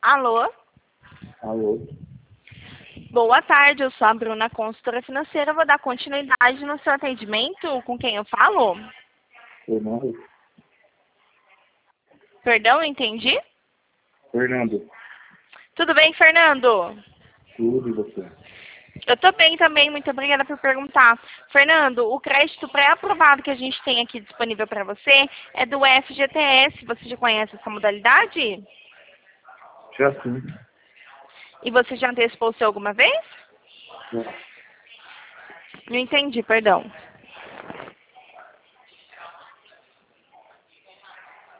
Alô? Alô? Boa tarde, eu sou a Bruna, consultora financeira. Vou dar continuidade no seu atendimento. Com quem eu falo? Fernando? Perdão, não entendi? Fernando, Tudo bem, Fernando? tudo e você? Eu tô bem também, muito obrigada por perguntar. Fernando, o crédito pré-aprovado que a gente tem aqui disponível para você é do FGTS. Você já conhece essa modalidade? Já sim. E você já antecipou o seu alguma vez? Já. Não entendi, perdão.